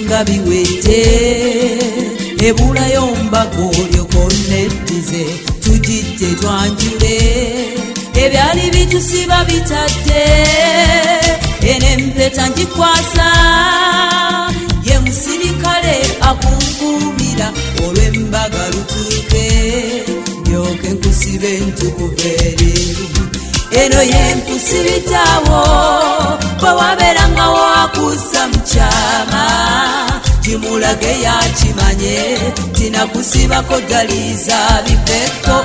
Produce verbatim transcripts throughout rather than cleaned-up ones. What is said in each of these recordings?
nga biwete ebulayo mbago lyokonettize tujidde twanjule ebyali bitusiba bitadde enempeta njikwasa ye musirikale akunkumira olw'embaga lutuuke ndyoke nkusibe ntukuveri eno yenkusibitawo bwe wabeerangawo akusa mukyama kimulage yakimanye tinakusibako daliza bipeko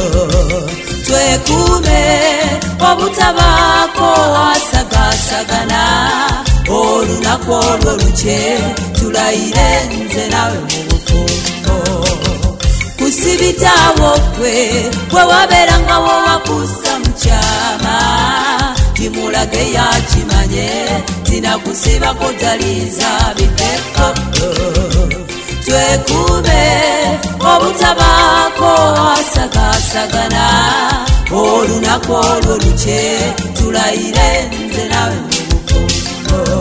twekuume obutabaako asagasagana olunaku olwo luce tulayire nze nawe mu bufumbo kusibitawo kwe bwe wabeerangawo wakusa mukyama kimulage yakimanye tinakusibako daliza bipeko twekuume obutabaako asagasagana olunaku olwo luce tulayire nze nawe mu bufumbo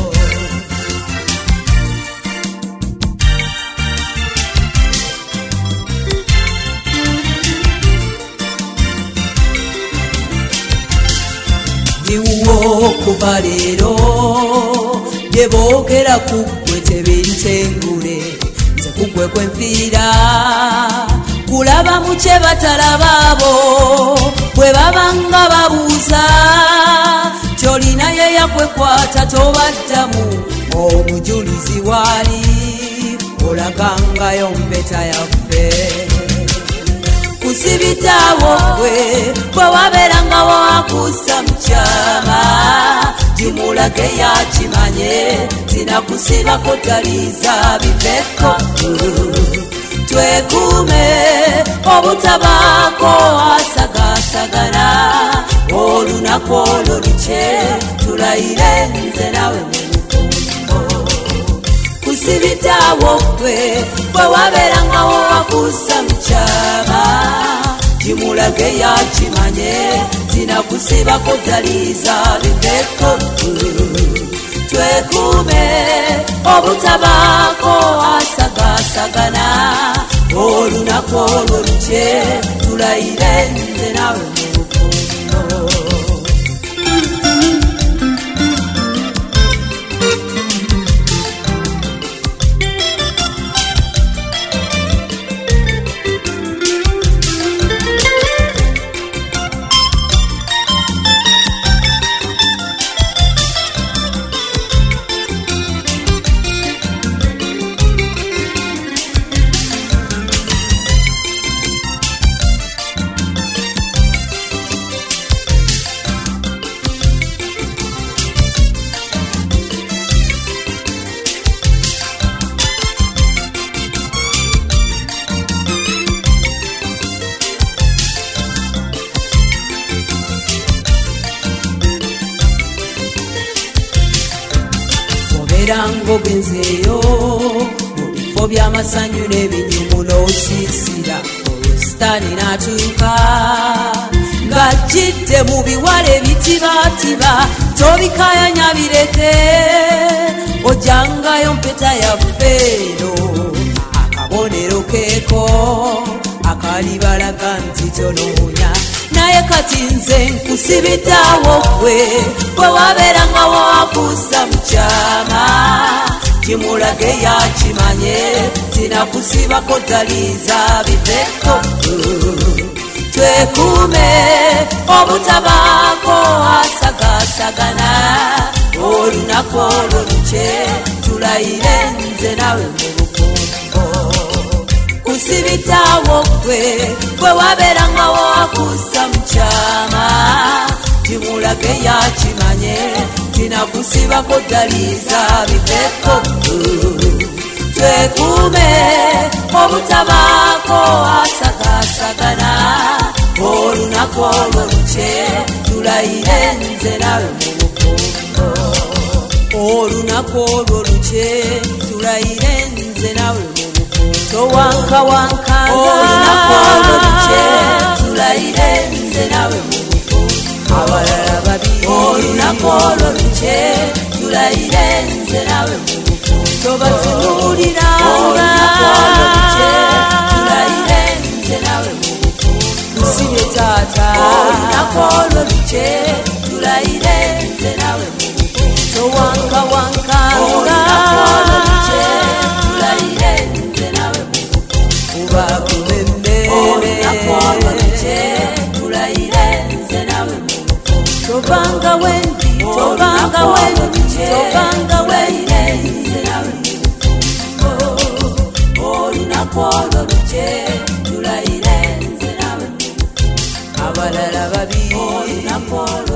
ndiwo kuva leero bye boogera ku ggwe tebintengule nze ku ggwe kwe nfiira kulaba mu kye batalabaabo bwe babanga babuuza kyolina ye yakwekwata tobaddamu omujulizi waali olagangayo mpeta yaffe kusibitawo kwe bwe wabeerangawo akusa mukyama kimulage yakimanye tinakusibako daliza bipeko twekuume obutabaako asagasagana olunaku olwo luce tulayire nze nawe mu bufumbo kusibitawo kwe bwe wabeerangawo akusa mukyama kimulage yakimanye tinakusibako daliza bipeko twekuume obutabaako asagasagana olunaku olwo luce tulayire nze nawe mu bufumbo Rango genzeyo mu bifo by'amasanyu n'ebinyumu n'osiisira olusitaani n'atuuka ng'ajjidde mu biwala ebitibatiba tobikayanya bireke ojangayo mpeta yaffe eno akabonero keeko akalibalaga nti tonoonya naye kati nze nkusibitawo kwe bwe wabeerangawo akusa mukyama kimulage yakimanye tinakusibako daliza bipeko twekuume obutabaako asagasagana olunaku olwo luce tulayire nze nawe mu bufumbo kusibitawo kwe bwe wabeerangawo akusa mukyama kimulage yakimanye tinakusibako daliza bipeko twekuume obutabaako asagasagana olunaku olwo luce tulayire nze nawe mu bufumbo olunaku olwo luce tulayire nze nawe mu bufumbo towankawankana olunaku olwo luce tulayire nze nawe mu bufumbo abalala babiri olunaku olwo luce tulayire nze nawe mu bufumbo tobatunuliranga tulayire nze nawe mu bufungo tusibye taata olunaku olwo lukye tulayire nze nawe mu bufungo towankawankanga tulayire nze nawe mu bufungo ubakubembere olunaku olwo lukye tulayire nze nawe mu bufungo tobanga wendi tobanga wendi tobanga wendi nze nawe mu bufungo olunaku olwo lukye tulayire nze nawe mu bufungo abalala babiri olunaku